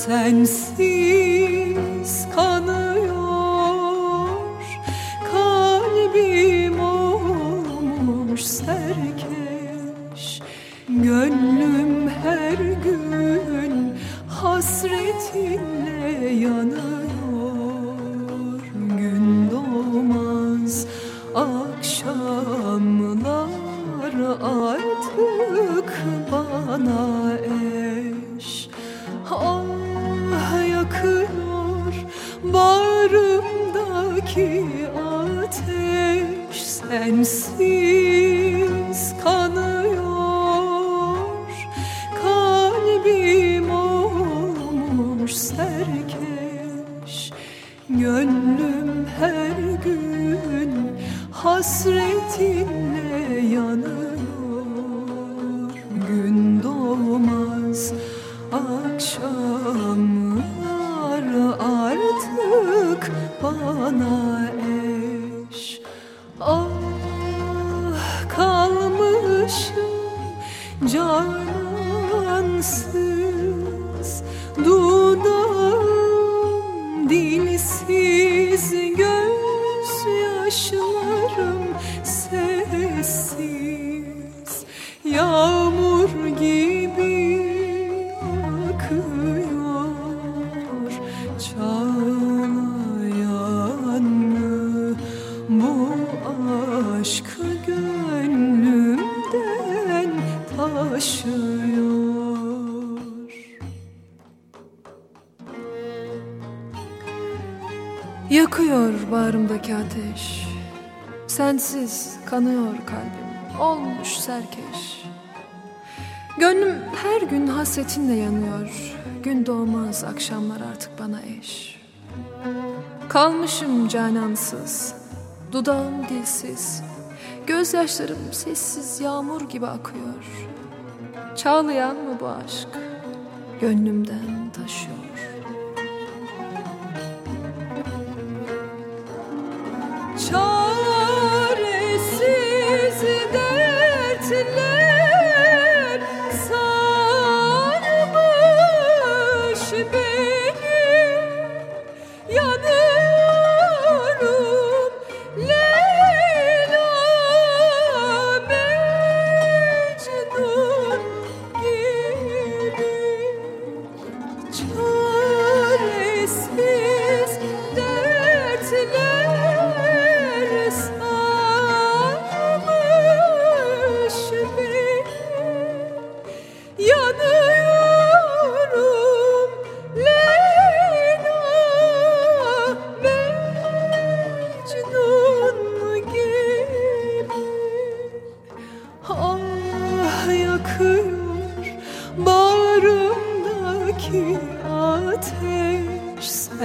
sensiz kanıyor. Kalbim olmuş serkeş, gönlüm her gün hasretinle yanıyor. Gün doğmaz akşamlar artık bana eş. Ah, yakıyor bağrımdaki ateş, sensiz kanıyor. Kalbim olmuş serkeş, gönlüm her gün hasretinle yanıyor. Gün doğmaz akşamlar artık bana eş. Ah, kalmışım canansız, dudağım dilsiz, gözyaşlarım sessiz, yağmur gibi akıyor. Çağlayan mı bu aşk gönlümden taşıyor? Yakıyor bağrımdaki ateş, sensiz kanıyor kalbim, olmuş serkeş. Gönlüm her gün hasretinle yanıyor, gün doğmaz akşamlar artık bana eş. Kalmışım canansız, dudağım dilsiz, gözyaşlarım sessiz yağmur gibi akıyor. Çağlayan mı bu aşk, gönlümden taşıyor. Çaresiz dertler sarmış beni, yanıyorum Leyla Mecnun gibi. Çaresiz dertler sarmış beni, yanıyorum Leyla Mecnun gibi. Ah, yakıyor bağrımdaki ateş,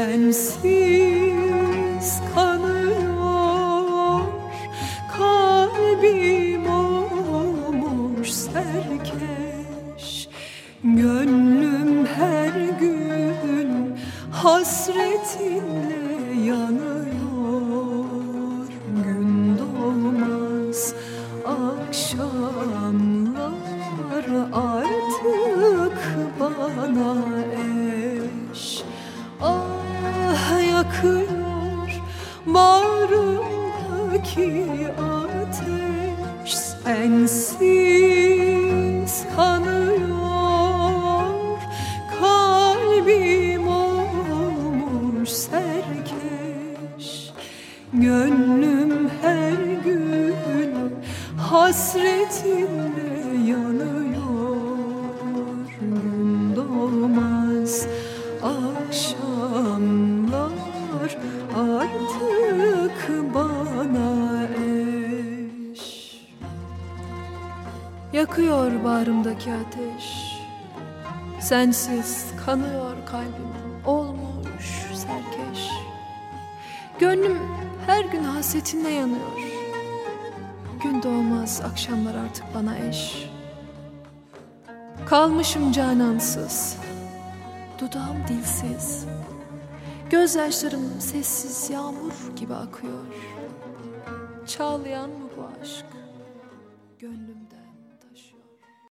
sensiz kanıyor. Kalbim olmuş serkeş, gönlüm her gün hasretinle yanıyor. Gün doğmaz akşamlar artık bana eş. Ah, yakıyor bağrımdaki ateş, sensiz kanıyor. Kalbim olmuş serkeş, gönlüm her gün hasretinle yanıyor. Gün doğmaz akşamlar artık bana eş. Yakıyor bağrımdaki ateş, sensiz kanıyor kalbim, olmuş serkeş. Gönlüm her gün hasretinle yanıyor, gün doğmaz akşamlar artık bana eş. Kalmışım canansız, dudağım dilsiz, gözyaşlarım sessiz yağmur gibi akıyor. Çağlayan mı bu aşk, gönlümden